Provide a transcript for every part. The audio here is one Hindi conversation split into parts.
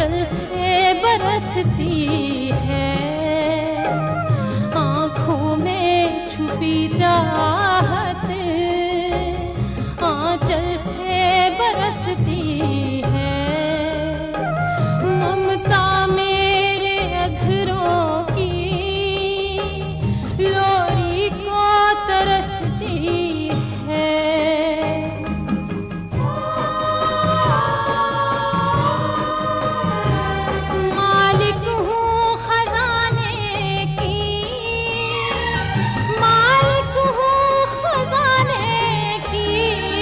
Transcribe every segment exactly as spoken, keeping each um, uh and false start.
आंचल से बरसती है, आंखों में छुपी चाहत आंचल से बरसती है, ममता मेरे अधरों की लोरी को तरसती है। मालिक हूँ खजाने की, मालिक हूँ खजाने की,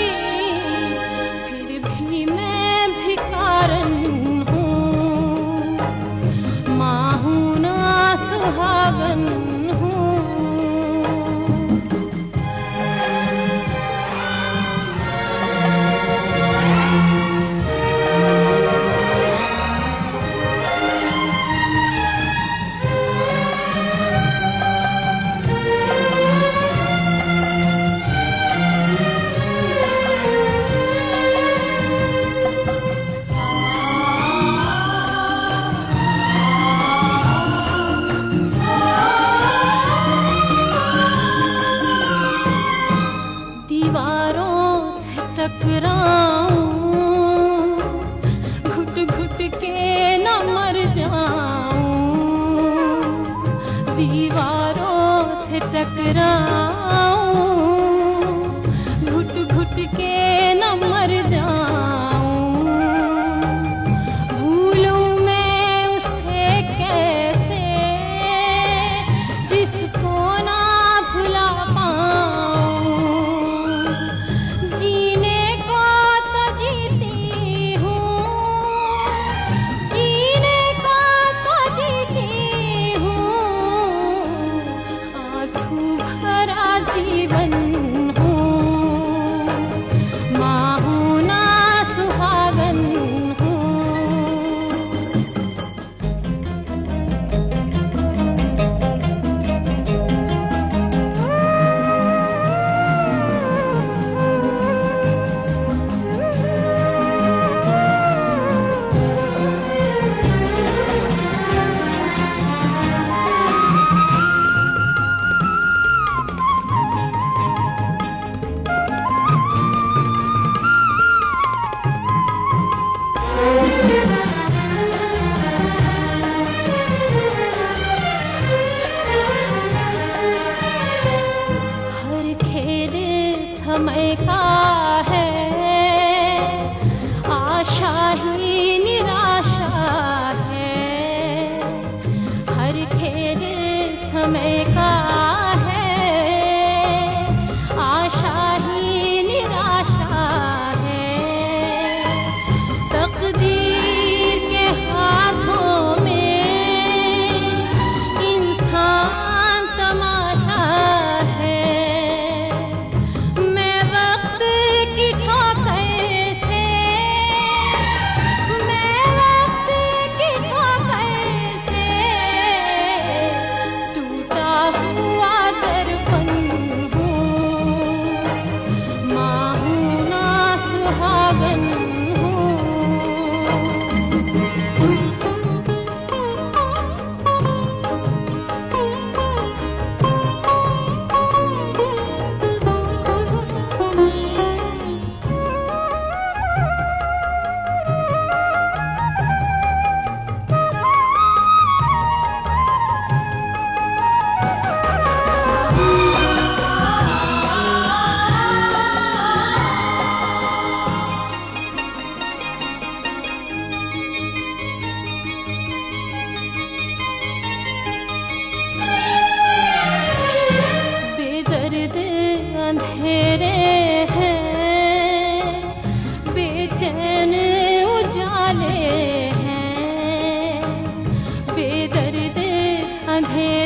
फिर भी मैं भिखारन हूँ, माँ हूँ ना सुहागन हूँ। दीवारों से टकराऊं, घुट घुट के न मर जाऊं, दीवारों से टकराऊं, घुट घुट के न मर जाऊं, भूलूं मैं उसे कैसे जिसको ना भुला पाऊं, जीने को तो जीती हूँ, जीने को तो जीती हूँ, आंसू भरा जीवन हूँ, माँ हूँ ना सुहागन हूँ। हर खेल समय का है, आशा ही निराशा है, हर खेल समय का है, आशा ही निराशा है, तकदीर के हाथों में इंसान तमाशा है, मैं वक्त की ठोकर से, मैं वक्त की ठोकर से टूटा हुआ दर्पण हूँ, माँ हूँ ना सुहागन हूँ। बेदर्द अंधेरे हैं, बेचैन उजाले हैं, बेदर्द अंधेरे